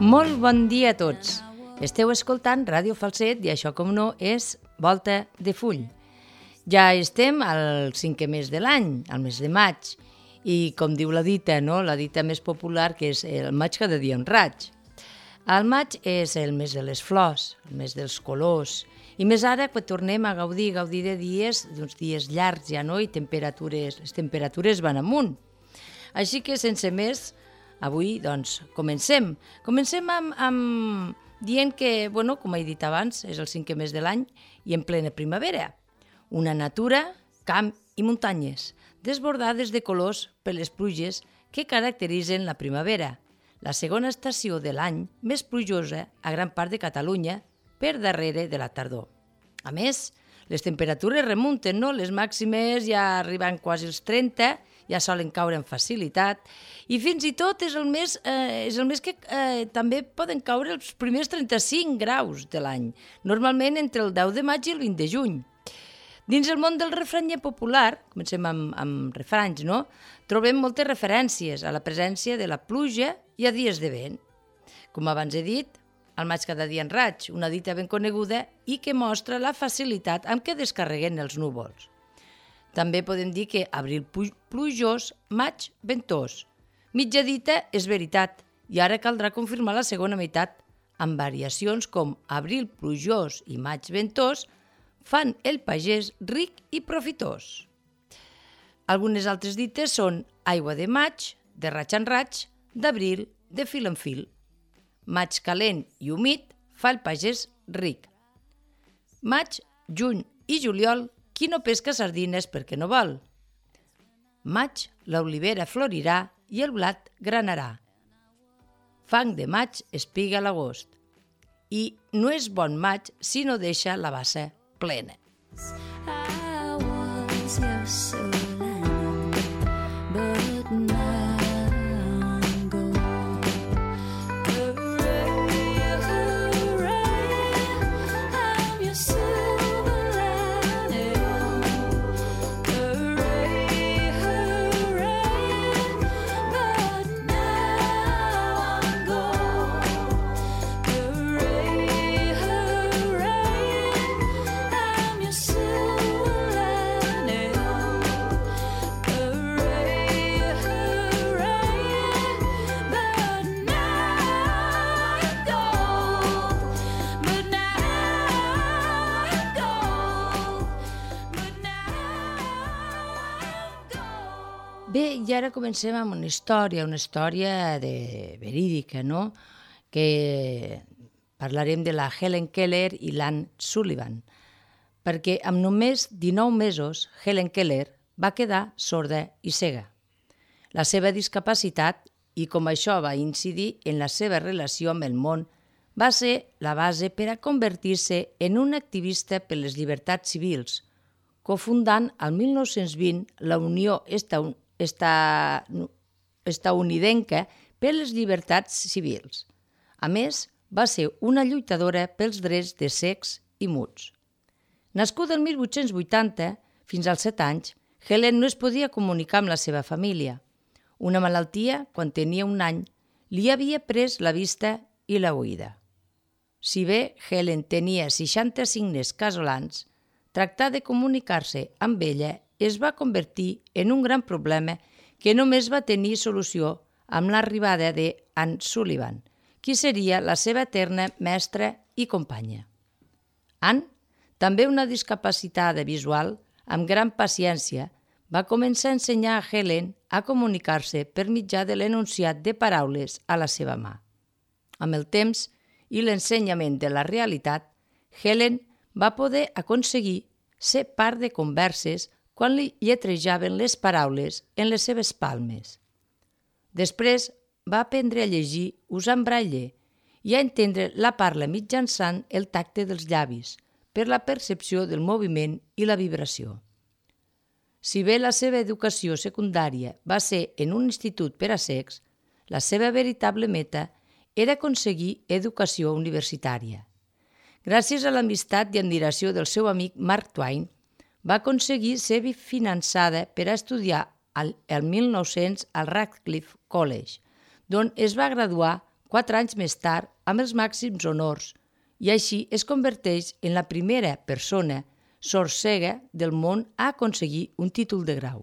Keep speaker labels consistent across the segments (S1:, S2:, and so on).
S1: Molt bon dia a tots. Esteu escoltant Ràdio Falset i això, com no, és Volta de Full. Ja estem al 5è mes de l'any, al mes de maig, i com diu la dita, no? La dita més popular, que és el maig cada dia un raig. El maig és el mes de les flors, el mes dels colors, i més ara que tornem a gaudir de dies, d'uns dies llargs ja, no? I les temperatures van amunt. Així que, sense més, avui, doncs, comencem. Comencem amb dient que, bueno, com he dit abans, és el 5è mes de l'any i en plena primavera. Una natura, camp i muntanyes, desbordades de colors per les pluges que caracteritzen la primavera, la segona estació de l'any més plujosa a gran part de Catalunya per darrere de la tardor. A més, les temperatures remunten, no? Les màximes ja arriben quasi als 30, ja solen caure amb facilitat, i fins i tot és el mes que també poden caure els primers 35 graus de l'any, normalment entre el 10 de maig i el 20 de juny. Dins el món del refrany popular, comencem amb refranys, no? Trobem moltes referències a la presència de la pluja i a dies de vent. Com abans he dit, el maig cada dia en raig, una dita ben coneguda i que mostra la facilitat amb què descarreguen els núvols. També podem dir que abril plujós, maig ventós. Mitja dita és veritat i ara caldrà confirmar la segona meitat amb variacions com abril plujós i maig ventós fan el pagès ric i profitós. Algunes altres dites són aigua de maig, de raig en raig, d'abril, de fil en fil. Maig calent i humit fa el pagès ric. Maig, juny i juliol, qui no pesca sardines perquè no vol. Maig, l'olivera florirà i el blat granarà. Fang de maig, espiga a l'agost. I no és bon maig si no deixa la bassa plena. Bé, i ara comencem amb una història verídica, no? Que parlarem de la Helen Keller i l'Ann Sullivan, perquè amb només 19 mesos Helen Keller va quedar sorda i cega. La seva discapacitat, i com això va incidir en la seva relació amb el món, va ser la base per a convertir-se en una activista per les llibertats civils, cofundant el 1920 la Unió Estatunidenca per les llibertats civils. A més, va ser una lluitadora pels drets de cecs i muts. Nascuda el 1880, fins als 7 anys, Helen no es podia comunicar amb la seva família. Una malaltia, quan tenia 1 any, li havia pres la vista i la oïda. Si bé Helen tenia 65 signes casolans, tractar de comunicar-se amb ella es va convertir en un gran problema que només va tenir solució amb l'arribada d'Ann Sullivan, qui seria la seva eterna mestra i companya. Ann, també una discapacitada visual, amb gran paciència, va començar a ensenyar a Helen a comunicar-se per mitjà de l'enunciat de paraules a la seva mà. Amb el temps i l'ensenyament de la realitat, Helen va poder aconseguir ser part de converses quan li lletrejaven les paraules en les seves palmes. Després va aprendre a llegir usant braille i a entendre la parla mitjançant el tacte dels llavis per la percepció del moviment i la vibració. Si bé la seva educació secundària va ser en un institut per a cecs, la seva veritable meta era aconseguir educació universitària. Gràcies a l'amistat i admiració del seu amic Mark Twain, va aconseguir ser finançada per a estudiar el 1900 al Radcliffe College, d'on es va graduar 4 anys més tard amb els màxims honors i així es converteix en la primera persona sordcega del món a aconseguir un títol de grau.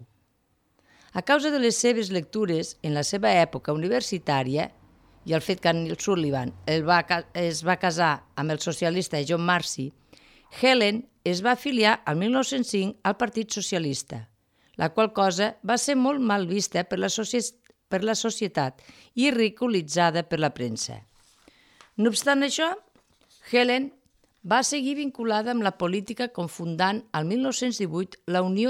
S1: A causa de les seves lectures en la seva època universitària i el fet que Neil Sullivan es va casar amb el socialista John Marcy, Helen es va afiliar al 1905 al Partit Socialista, la qual cosa va ser molt mal vista per la societat i ridiculitzada per la premsa. No obstant això, Helen va seguir vinculada amb la política confundant al 1918 la Unió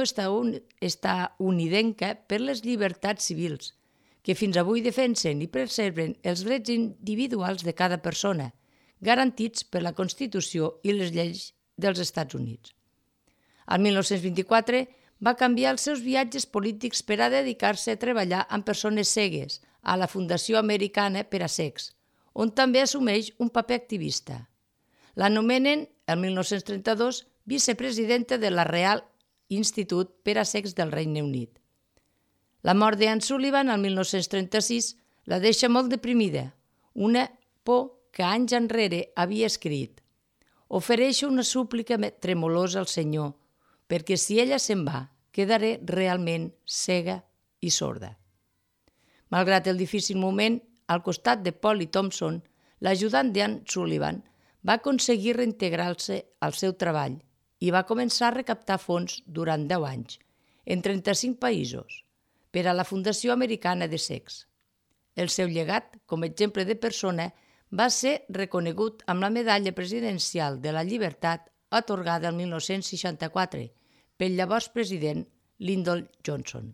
S1: Estatunidenca per les Llibertats Civils, que fins avui defensen i preserven els drets individuals de cada persona, garantits per la Constitució i les lleis dels Estats Units. Al 1924 va canviar els seus viatges polítics per a dedicar-se a treballar amb persones cegues a la Fundació Americana per a Cecs, on també assumeix un paper activista. L'anomenen, el 1932, vicepresidenta de la Real Institut per a Cecs del Regne Unit. La mort d'Anne Sullivan, el 1936, la deixa molt deprimida, una por que anys enrere havia escrit. Ofereixo una súplica tremolosa al Senyor, perquè si ella se'n va, quedaré realment cega i sorda. Malgrat el difícil moment, al costat de Polly Thompson, l'ajudant d'Anne Sullivan, va aconseguir reintegrar-se al seu treball i va començar a recaptar fons durant 10 anys, en 35 països, per a la Fundació Americana de Cecs. El seu llegat, com a exemple de persona, va ser reconegut amb la Medalla Presidencial de la Llibertat atorgada el 1964 pel llavors president Lyndon Johnson.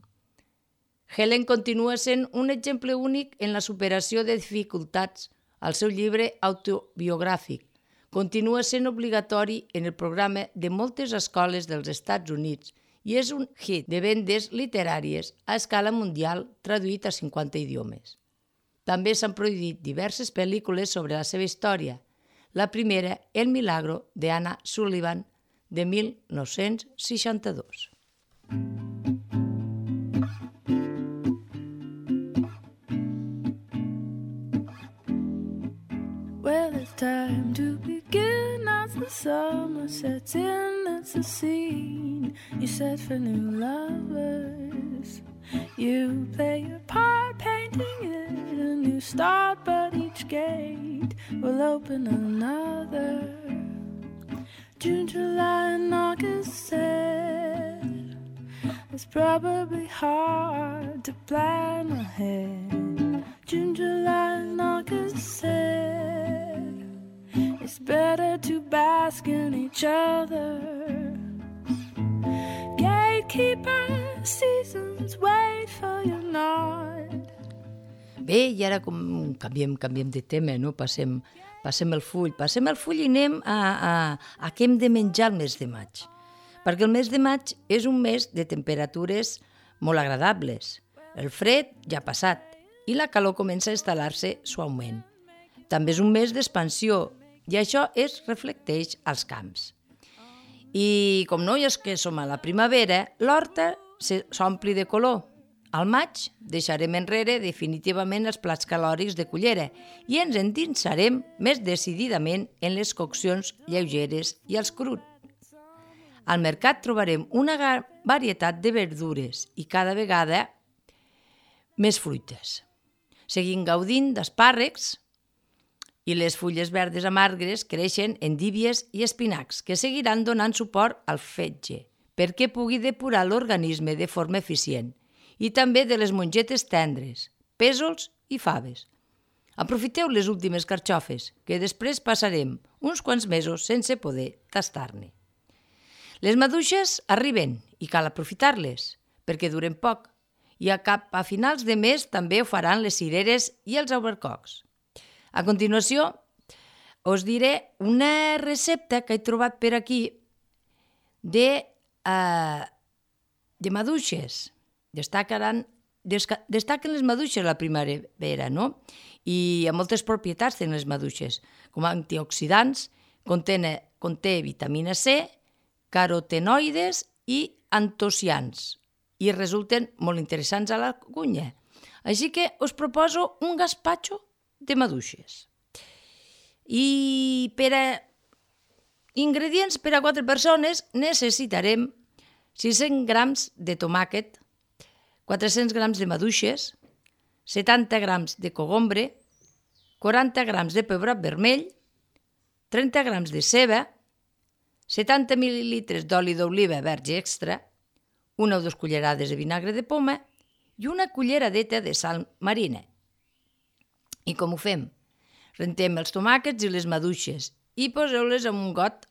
S1: Helen continua sent un exemple únic en la superació de dificultats. El seu llibre autobiogràfic continua sent obligatori en el programa de moltes escoles dels Estats Units i és un hit de vendes literàries a escala mundial traduït a 50 idiomes. També s'han produït diverses pel·lícules sobre la seva història. La primera, El milagro de Anna Sullivan, de 1962.
S2: Well, it's time to begin as the summer sets in. It's a scene you set for new lovers. You play your part, painting it a new start, but each gate will open another. June, July, and August said it's probably hard to plan ahead. June, July, and August said it's better to bask in each other. Gatekeeper, seasons wait for your nod.
S1: Bé, i ara canviem de tema, no? Passem el full i anem a què hem de menjar el mes de maig. Perquè el mes de maig és un mes de temperatures molt agradables. El fred ja ha passat i la calor comença a instal·lar-se suaument. També és un mes d'expansió i això es reflecteix als camps. I com no és que som a la primavera, l'horta s'ompli de color. Al maig deixarem enrere definitivament els plats calòrics de cullera i ens endinsarem més decididament en les coccions lleugeres i els cruts. Al mercat trobarem una varietat de verdures i cada vegada més fruites. Seguim gaudint d'espàrrecs i les fulles verdes amargues creixen endívies i espinacs que seguiran donant suport al fetge perquè pugui depurar l'organisme de forma eficient i també de les mongetes tendres, pèsols i faves. Aprofiteu les últimes carxofes, que després passarem uns quants mesos sense poder tastar-ne. Les maduixes arriben i cal aprofitar-les, perquè duren poc, i a finals de mes també ho faran les cireres i els albercocs. A continuació, us diré una recepta que he trobat per aquí de maduixes. Destaquen les maduixes a la primavera, no? I a moltes propietats tenen les maduixes, com antioxidants, conté vitamina C, carotenoides i antocians, i resulten molt interessants a la cuina. Així que us proposo un gaspatxo de maduixes. I per a ingredients per a 4 persones necessitarem 600 grams de tomàquet, 400 grams de maduixes, 70 grams de cogombre, 40 grams de pebrot vermell, 30 grams de ceba, 70 mil·lilitres d'oli d'oliva verge extra, 1 o 2 cullerades de vinagre de poma i una culleradeta de sal marina. I com ho fem? Rentem els tomàquets i les maduixes i poseu-les en un got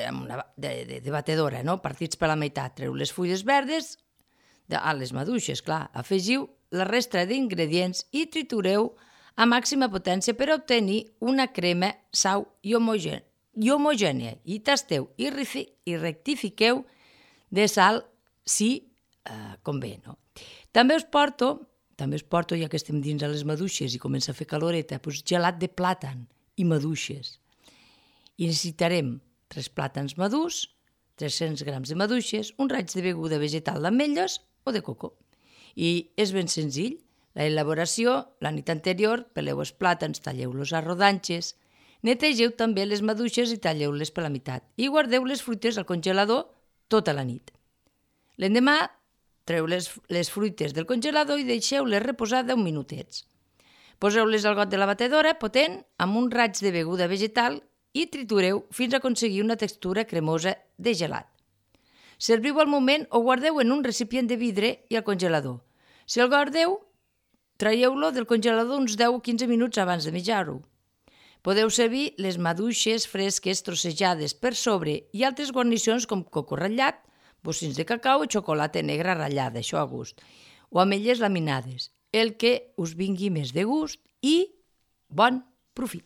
S1: de batedora, no? Partits per la meitat. Treu les fulles verdes a les maduixes, clar. Afegiu la resta d'ingredients i tritureu a màxima potència per obtenir una crema sau i homogènia. I tasteu i rectifiqueu de sal si convé, no? També us porto, ja que estem dins a les maduixes i comença a fer caloreta, gelat de plàtan i maduixes. I necessitarem 3 plàtans madurs, 300 grams de maduixes, un raig de beguda vegetal d'ametlles o de coco. I és ben senzill. L'elaboració, la nit anterior, peleu els plàtans, talleu-los a rodanxes, netegeu també les maduixes i talleu-les per la meitat i guardeu les fruites al congelador tota la nit. L'endemà, treu les fruites del congelador i deixeu-les reposar 10 minutets. Poseu-les al got de la batedora potent amb un raig de beguda vegetal i tritureu fins a aconseguir una textura cremosa de gelat. Serviu al moment o guardeu en un recipient de vidre i al congelador. Si el guardeu, traieu-lo del congelador uns 10 o 15 minuts abans de menjar-ho. Podeu servir les maduixes fresques trossejades per sobre i altres guarnicions com coco ratllat, bocins de cacau o xocolata negra ratllada, això a gust, o ametlles laminades, el que us vingui més de gust i bon profit.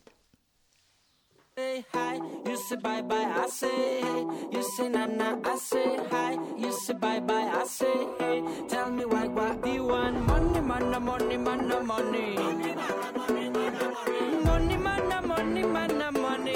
S3: Say hi, you say bye bye, I say hey. You say na na, I say hi. You say bye bye, I say hey. Tell me what do you want? Money, money, money, money, money. Money, money, money, money, money.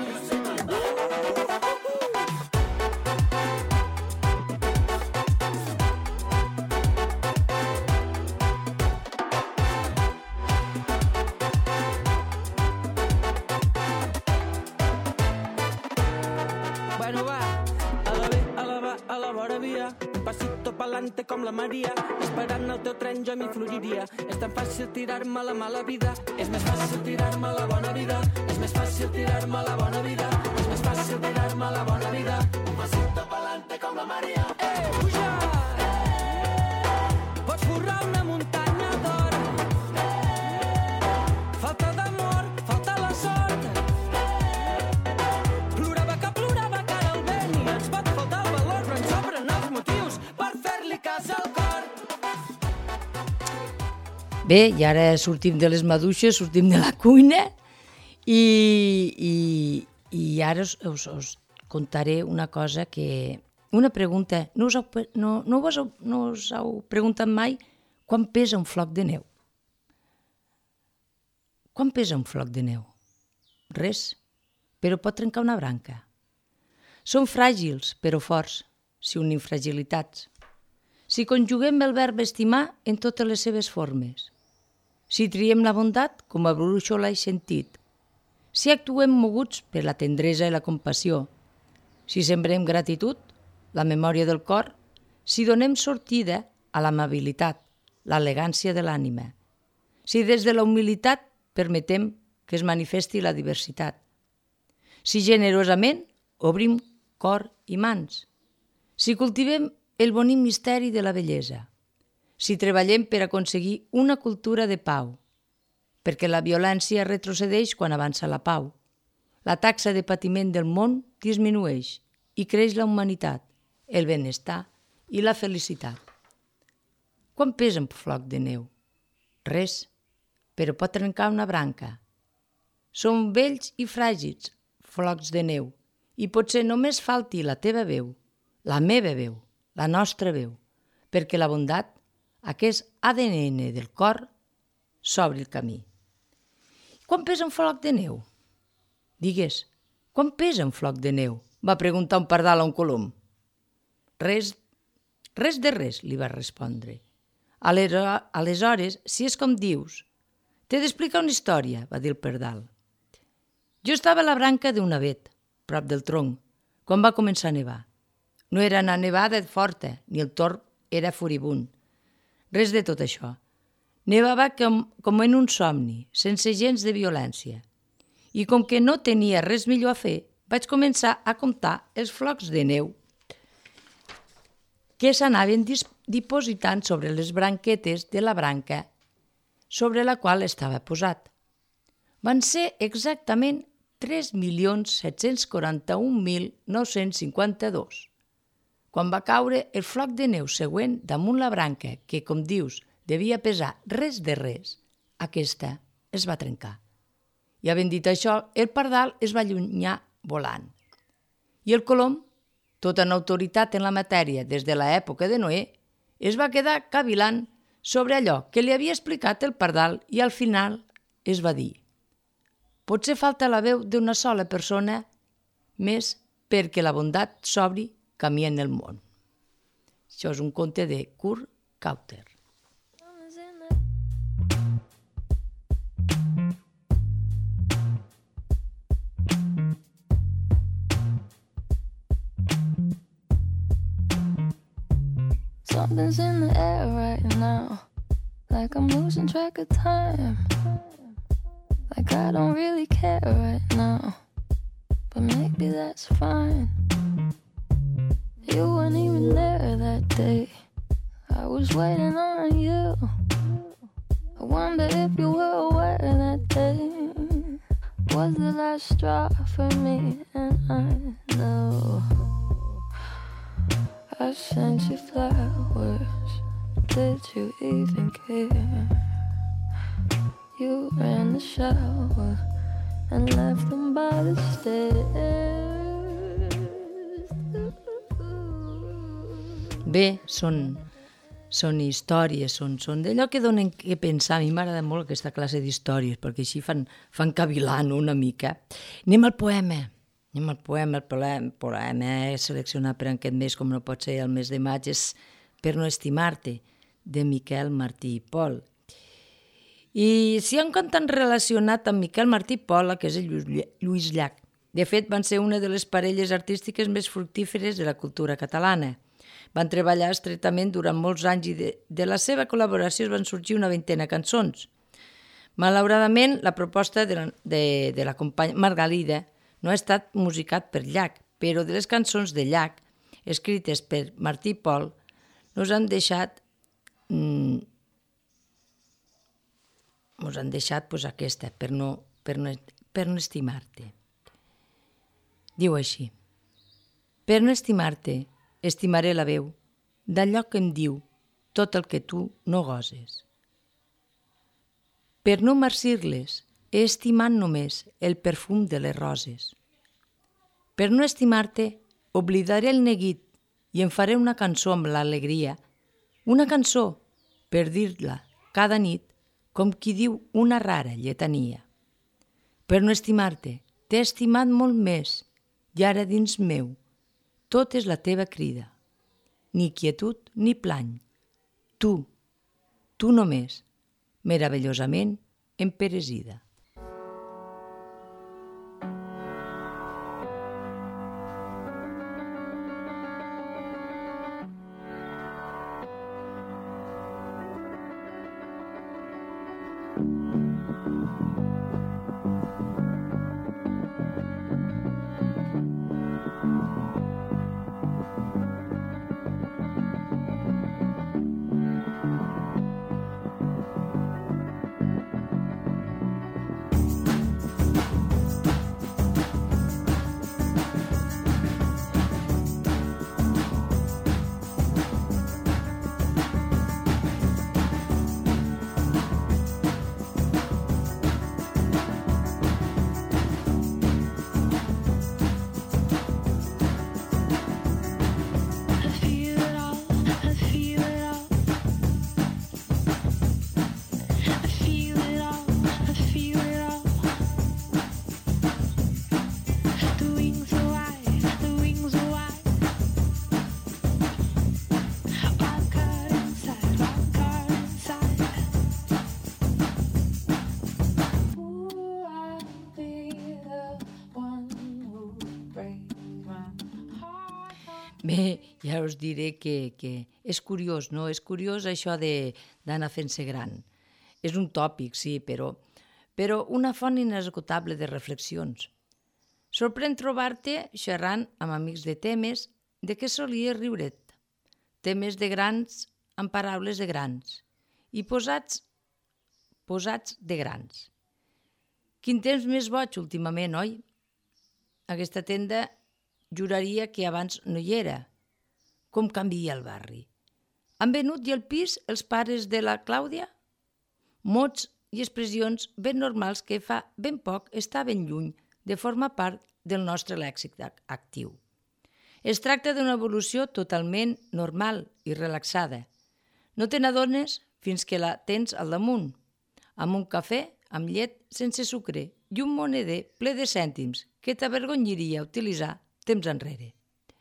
S3: Bueno va, a la vora via, un pasito pa'lante com la Maria, esperant el teu tren jo m'hi floriria. És tan fàcil tirar-me la mala vida, és més fàcil tirar-me la bona vida, és més fàcil tirar-me la bona vida, és més fàcil tirar-me la bona vida. Un pasito pa'lante com la Maria. Puja! Pots forrar una muntanya d'or. Falta d'amor, falta la sort.
S1: Bé, i ara sortim de les maduixes, sortim de la cuina i ara us contaré una cosa que... Una pregunta. No us heu preguntat mai quan pesa un floc de neu? Quan pesa un floc de neu? Res, però pot trencar una branca. Són fràgils, però forts, si unim fragilitats. Si conjuguem el verb estimar en totes les seves formes. Si triem la bondat com a brúixola i sentit. Si actuem moguts per la tendresa i la compassió. Si sembrem gratitud, la memòria del cor. Si donem sortida a l'amabilitat, l'elegància de l'ànima. Si des de la humilitat permetem que es manifesti la diversitat. Si generosament obrim cor i mans. Si cultivem el bonic misteri de la bellesa. Si treballem per aconseguir una cultura de pau, perquè la violència retrocedeix quan avança la pau. La taxa de patiment del món disminueix i creix la humanitat, el benestar i la felicitat. Quan pesa un floc de neu? Res, però pot trencar una branca. Som vells i fràgils, flocs de neu, i potser només falti la teva veu, la meva veu, la nostra veu, perquè la bondat, aquest ADN del cor, s'obri el camí. Quan pesa un floc de neu? Digues, quan pesa un floc de neu? Va preguntar un pardal a un colom. Res de res, li va respondre. Aleshores, si és com dius, T'he d'explicar una història, va dir el pardal. Jo estava a la branca d'un avet, prop del tronc, quan va començar a nevar. No era una nevada forta, ni el torb era furibund. Res de tot això. Nevava com en un somni, sense gens de violència. I com que no tenia res millor a fer, vaig començar a comptar els flocs de neu que s'anaven dipositant sobre les branquetes de la branca sobre la qual estava posat. Van ser exactament 3.741.952. Quan va caure el floc de neu següent damunt la branca, que, com dius, devia pesar res de res, aquesta es va trencar. I havent dit això, el pardal es va allunyar volant. I el colom, tota una autoritat en la matèria des de l'època de Noé, es va quedar cavilant sobre allò que li havia explicat el pardal i al final es va dir: potser falta la veu d'una sola persona més perquè la bondat s'obri camí en el món. Això és un conte de Kurt Kauter.
S2: Something's in the air right now, like I'm losing track of time, like I don't really care right now, but maybe that's fine. You weren't even there that day, I was waiting on you. I wonder if you were aware that day was the last straw for me, and I know I sent you flowers, did you even care? You ran the shower and left them by the stairs.
S1: Bé, són històries, són d'allò que donen que pensar. A mi m'agrada molt aquesta classe d'històries, perquè així fan cavilant una mica. Anem al poema. El poema seleccionat per aquest mes, com no pot ser el mes de maig, és Per no estimar-te, de Miquel Martí i Pol. I s'hi ha un cantant relacionat amb Miquel Martí i Pol, que és el Lluís Llach. De fet, van ser una de les parelles artístiques més fructíferes de la cultura catalana. Van treballar estretament durant molts anys i de la seva col·laboració es van sorgir una vintena de cançons. Malauradament, la proposta de la companya Margalida no ha estat musicat per Llach, però de les cançons de Llach, escrites per Martí i Pol, nos han deixat aquesta, per no estimar-te. Diu així: per no estimar-te, estimaré la veu d'allò que em diu tot el que tu no goses. Per no marcir-les, he estimat només el perfum de les roses. Per no estimar-te, oblidaré el neguit i em faré una cançó amb l'alegria, una cançó per dir-la cada nit com qui diu una rara lletania. Per no estimar-te, t'he estimat molt més i ara dins meu tot és la teva crida. Ni quietud ni plany. Tu només, meravellosament emperesida. Bé, ja us diré que és curiós, no? És curiós això d'anar fent-se gran. És un tòpic, sí, però una font inesgotable de reflexions. Sorprèn trobar-te xerrant amb amics de temes de què solies riure't. Temes de grans amb paraules de grans i posats de grans. Quin temps més boig últimament, oi? Aquesta tenda juraria que abans no hi era. Com canvia el barri. Han venut i el pis els pares de la Clàudia? Mots i expressions ben normals que fa ben poc estaven lluny de formar part del nostre lèxic actiu. Es tracta d'una evolució totalment normal i relaxada. No te n'adones fins que la tens al damunt, amb un cafè amb llet sense sucre i un moneder ple de cèntims que t'avergonyiria utilitzar temps enrere.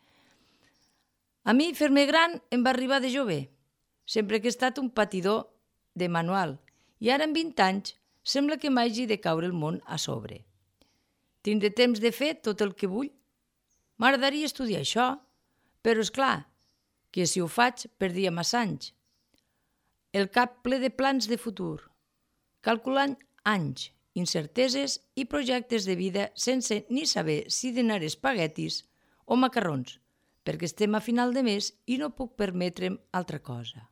S1: A mi, fer-me gran em va arribar de jove, sempre que he estat un patidor de manual, i ara en 20 anys sembla que m'hagi de caure el món a sobre. Tindré temps de fer tot el que vull? M'agradaria estudiar això, però és clar que si ho faig perdria massa anys. El cap ple de plans de futur, calculant anys, incerteses i projectes de vida sense ni saber si dinar espaguetis o macarrons, perquè estem a final de mes i no puc permetre'm altra cosa.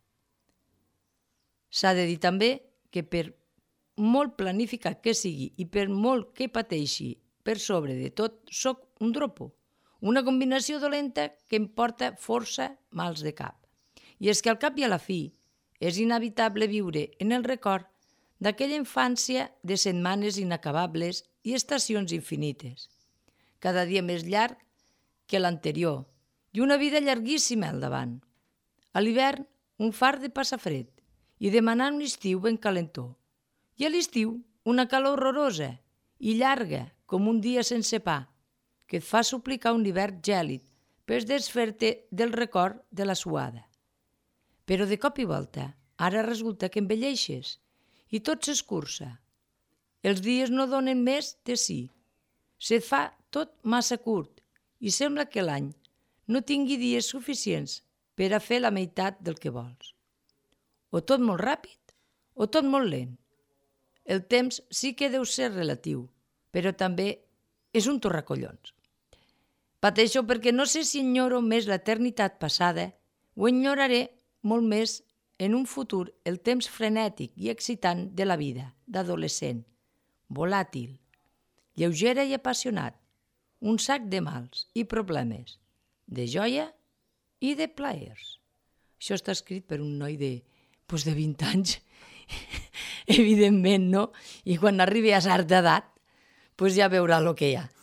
S1: S'ha de dir també que per molt planificat que sigui i per molt que pateixi per sobre de tot, soc un dropo, una combinació dolenta que em porta força mals de cap. I és que al cap i a la fi és inevitable viure en el record d'aquella infància de setmanes inacabables i estacions infinites, cada dia més llarg que l'anterior i una vida llarguíssima al davant. A l'hivern, un fart de passar fred i demanar un estiu ben calentó. I a l'estiu, una calor horrorosa i llarga com un dia sense pa, que et fa suplicar un hivern gèlid per desfer-te del record de la suada. Però de cop i volta, ara resulta que envelleixes i tot s'escurça. Els dies no donen més de sí. Se't fa tot massa curt i sembla que l'any no tingui dies suficients per a fer la meitat del que vols. O tot molt ràpid o tot molt lent. El temps sí que deu ser relatiu, però també és un torracollons. Pateixo perquè no sé si enyoro més l'eternitat passada o enyoraré molt més en un futur el temps frenètic i excitant de la vida d'adolescent, volàtil, lleugera i apassionat, un sac de mals i problemes, de joia i de plaers. Això està escrit per un noi de 20 anys, evidentment, no? I quan arribi a certa edat, ja veurà el que hi ha.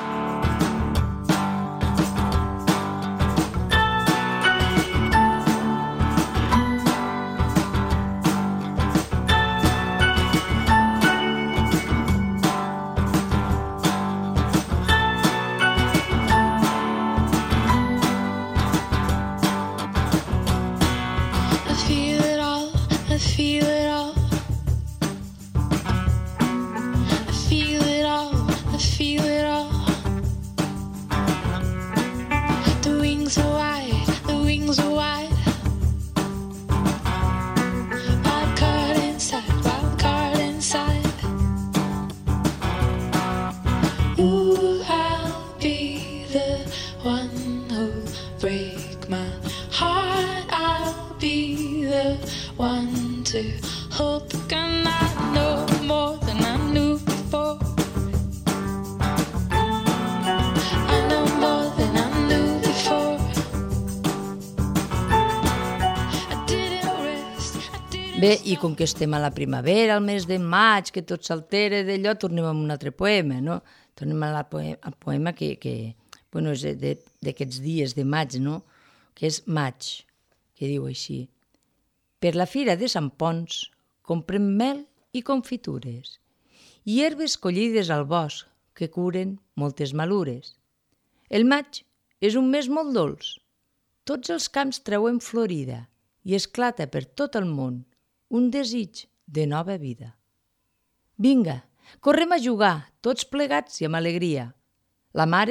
S1: Bé, i com que estem a la primavera, al mes de maig, que tot s'altera d'allò, tornem a un altre poema, no? Tornem al poema que és d'aquests dies de maig, no? Que és maig, que diu així. Per la fira de Sant Ponç comprem mel i confitures i herbes collides al bosc que curen moltes malures. El maig és un mes molt dolç. Tots els camps treuen florida i esclata per tot el món un desig de nova vida. Vinga, correm a jugar, tots plegats i amb alegria. La mare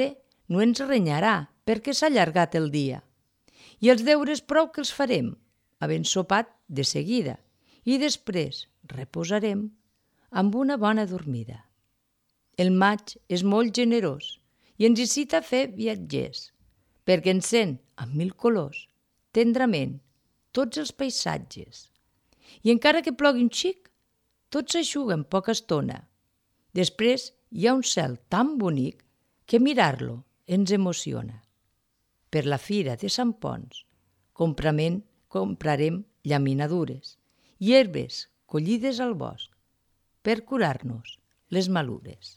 S1: no ens renyarà perquè s'ha allargat el dia. I els deures prou que els farem, havent sopat de seguida, i després reposarem amb una bona dormida. El maig és molt generós i ens incita a fer viatgers, perquè encén amb 1000 colors, tendrament, tots els paisatges. I encara que plogui un xic, tot s'eixuga en poca estona. Després hi ha un cel tan bonic que mirar-lo ens emociona. Per la fira de Sant Ponç comprarem llaminadures i herbes collides al bosc per curar-nos les malures.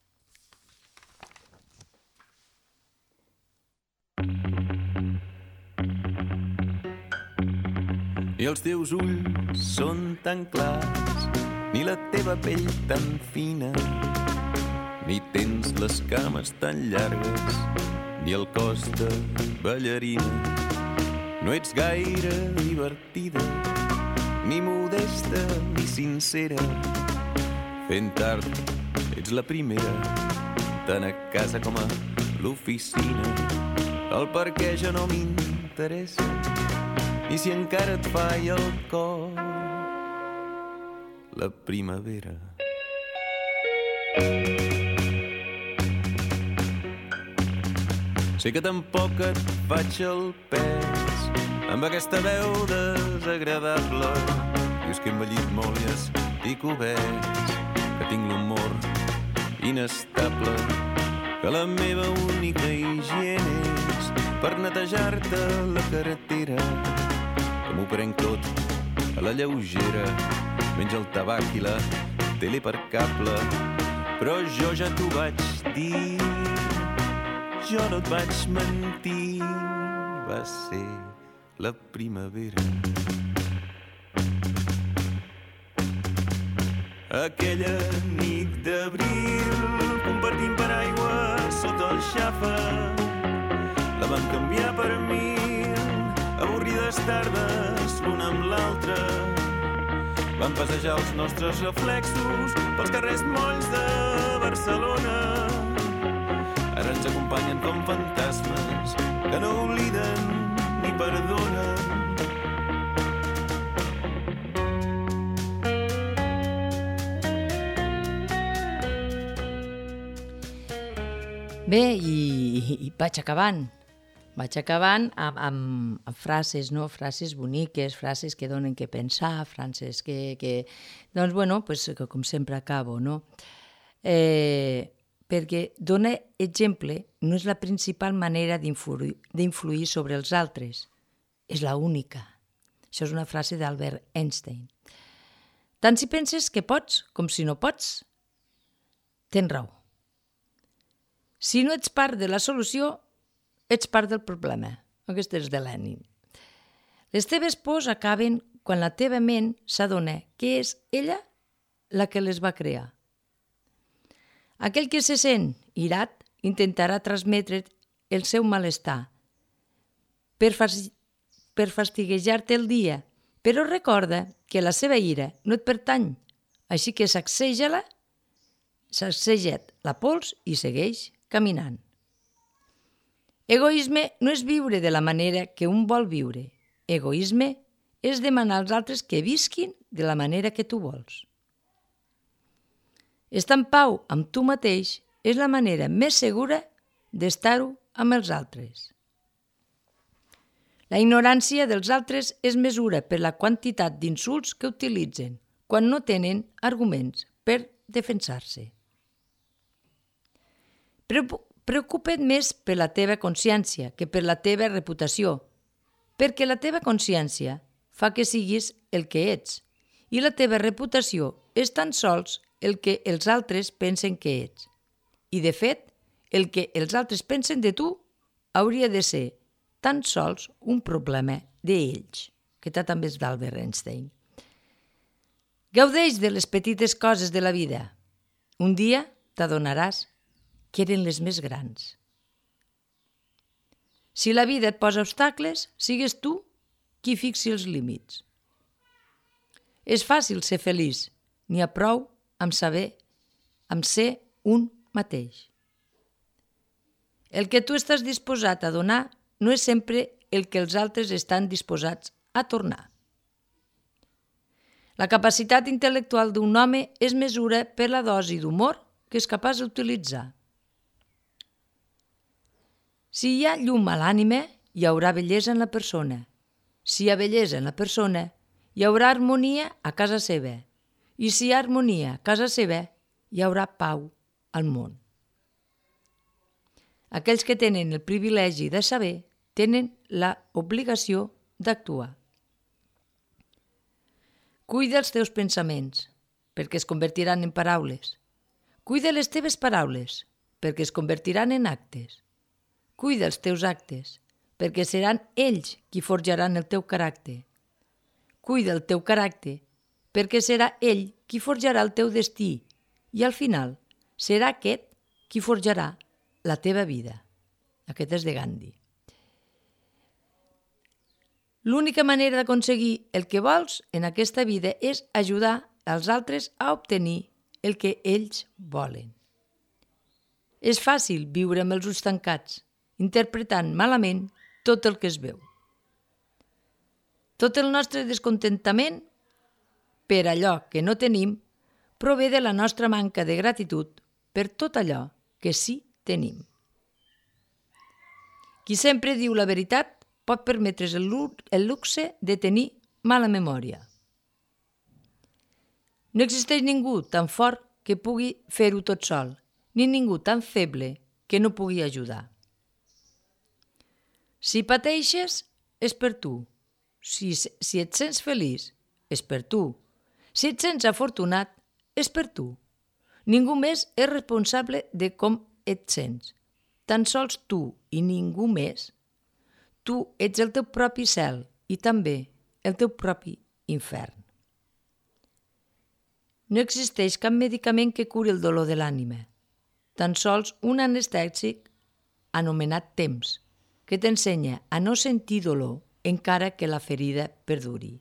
S4: I els teus ulls són tan clars, ni la teva pell tan fina, ni tens les cames tan llargues, ni el cos de ballarina. No ets gaire divertida, ni modesta ni sincera. Fent tard ets la primera, tant a casa com a l'oficina. El per què ja no m'interessa, i si encara et falla el cor la primavera. Sé que tampoc et faig el pes amb aquesta veu desagradable. Dius que he envellit molt i estic obès, que tinc l'humor inestable, que la meva única higiene és per netejar-te la carretera. M'ho prenc tot a la lleugera, menjo el tabac i la tele per cable. Però jo ja t'ho vaig dir, jo no et vaig mentir, va ser la primavera. Aquella nit d'abril, compartint paraigua sota el xafa, la vam canviar per avorrides tardes l'una amb l'altra. Vam passejar els nostres reflexos pels carrers molls de Barcelona. Ara ens acompanyen com fantasmes que no obliden ni perdonen.
S1: Bé, i vaig acabant amb frases, no? Frases boniques, frases que donen que pensar, frases que doncs, bueno, pues, que com sempre acabo, no? Perquè donar exemple no és la principal manera d'influir sobre els altres, és la única. Això és una frase d'Albert Einstein. Tant si penses que pots com si no pots, tens raó. Si no ets part de la solució, ets part del problema. Aquest és de Lenin. Les teves pors acaben quan la teva ment s'adona que és ella la que les va crear. Aquell que se sent irat intentarà transmetre el seu malestar per fastiguejar-te el dia, però recorda que la seva ira no et pertany, així que sacseja't la pols i segueix caminant. Egoisme no és viure de la manera que un vol viure. Egoisme és demanar als altres que visquin de la manera que tu vols. Estar en pau amb tu mateix és la manera més segura d'estar-ho amb els altres. La ignorància dels altres es mesura per la quantitat d'insults que utilitzen quan no tenen arguments per defensar-se. Preocupa't més per la teva consciència que per la teva reputació, perquè la teva consciència fa que siguis el que ets i la teva reputació és tan sols el que els altres pensen que ets. I, de fet, el que els altres pensen de tu hauria de ser tan sols un problema d'ells. Aquest també és d'Albert Einstein. Gaudeix de les petites coses de la vida. Un dia t'adonaràs que eren les més grans. Si la vida et posa obstacles, sigues tu qui fixi els límits. És fàcil ser feliç, n'hi ha prou amb ser un mateix. El que tu estàs disposat a donar no és sempre el que els altres estan disposats a tornar. La capacitat intel·lectual d'un home es mesura per la dosi d'humor que és capaç d'utilitzar. Si hi ha llum a l'ànima, hi haurà bellesa en la persona. Si hi ha bellesa en la persona, hi haurà harmonia a casa seva. I si hi ha harmonia a casa seva, hi haurà pau al món. Aquells que tenen el privilegi de saber tenen l'obligació d'actuar. Cuida els teus pensaments, perquè es convertiran en paraules. Cuida les teves paraules, perquè es convertiran en actes. Cuida els teus actes, perquè seran ells qui forjaran el teu caràcter. Cuida el teu caràcter, perquè serà ell qui forjarà el teu destí i al final serà aquest qui forjarà la teva vida. Aquest és de Gandhi. L'única manera d'aconseguir el que vols en aquesta vida és ajudar als altres a obtenir el que ells volen. És fàcil viure amb els ulls tancats, interpretant malament tot el que es veu. Tot el nostre descontentament per allò que no tenim prové de la nostra manca de gratitud per tot allò que sí tenim. Qui sempre diu la veritat pot permetre's el luxe de tenir mala memòria. No existeix ningú tan fort que pugui fer-ho tot sol, ni ningú tan feble que no pugui ajudar. Si pateixes, és per tu. Si et sents feliç, és per tu. Si et sents afortunat, és per tu. Ningú més és responsable de com et sents. Tan sols tu i ningú més. Tu ets el teu propi cel i també el teu propi infern. No existeix cap medicament que curi el dolor de l'ànima. Tan sols un anestèsic anomenat temps, que t'ensenya a no sentir dolor encara que la ferida perduri.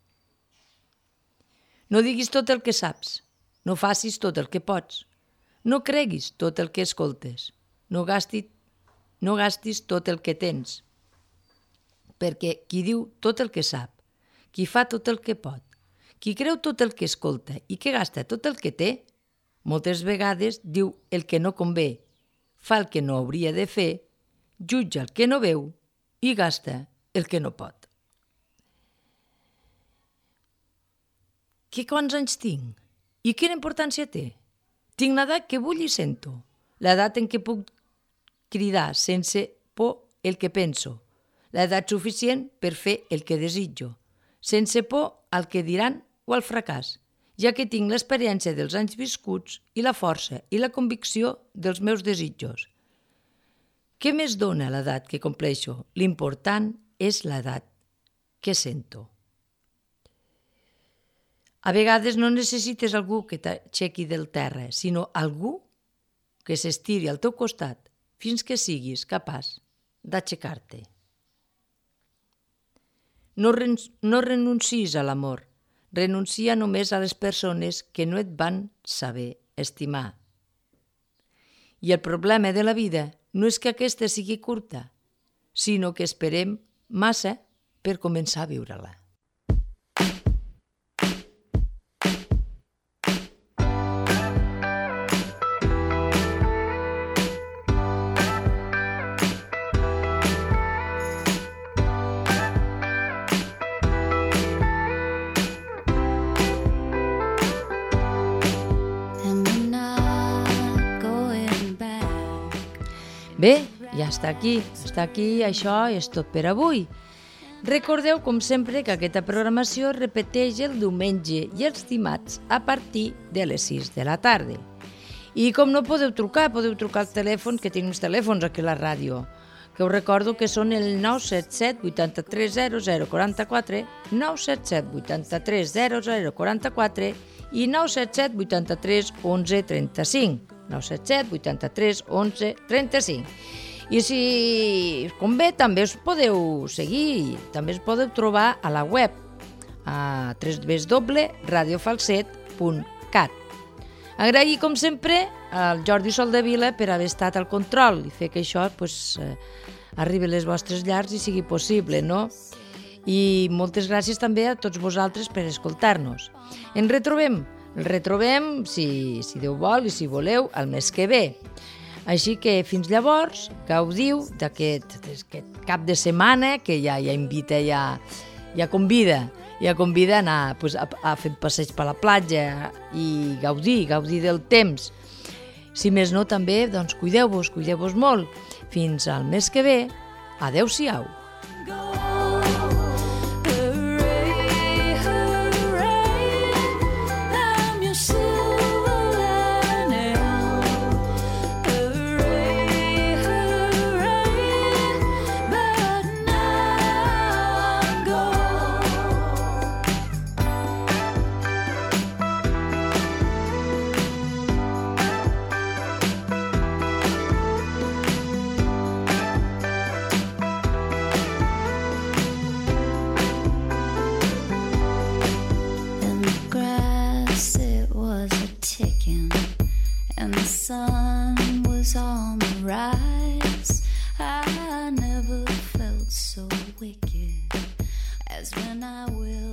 S1: No diguis tot el que saps, no facis tot el que pots, no creguis tot el que escoltes, no gastis tot el que tens, perquè qui diu tot el que sap, qui fa tot el que pot, qui creu tot el que escolta i que gasta tot el que té, moltes vegades diu el que no convé, fa el que no hauria de fer, jutja el que no veu i gasta el que no pot. Quants anys tinc? I quina importància té? Tinc l'edat que vull i sento, l'edat en què puc cridar sense por el que penso, l'edat suficient per fer el que desitjo, sense por al que diran o al fracàs, ja que tinc l'experiència dels anys viscuts i la força i la convicció dels meus desitjos. Què més dona l'edat que compleixo? L'important és l'edat que sento. A vegades no necessites algú que t'aixequi del terra, sinó algú que s'estiri al teu costat fins que siguis capaç d'aixecar-te. No renuncis a l'amor, renuncia només a les persones que no et van saber estimar. I el problema de la vida no és que aquesta sigui curta, sinó que esperem massa per començar a viure-la. Bé, ja està aquí, això és tot per avui. Recordeu, com sempre, que aquesta programació es repeteix el diumenge i els dimarts a partir de les 6 de la tarda. I com no podeu trucar al telèfon, que tinc uns telèfons aquí a la ràdio, que us recordo que són el 977 83 0044, 977 83 0044 i 977 83 11 35. 977 83 11 35. I si us convé, també us podeu seguir, també us podeu trobar a la web a www.radiofalset.cat. Agrair, com sempre, al Jordi Soldevila per haver estat al control i fer que això arribi a les vostres llars i sigui possible, no? I moltes gràcies també a tots vosaltres per escoltar-nos. Ens retrobem, si Déu vol i si voleu, el mes que ve. Així que fins llavors, gaudiu d'aquest cap de setmana que ja invita, ja convida a anar a fer passeig per la platja i gaudir del temps. Si més no, també, doncs, cuideu-vos molt. Fins al mes que ve. Adeu-siau.
S2: Sun was on the rise. I never felt so wicked as when I will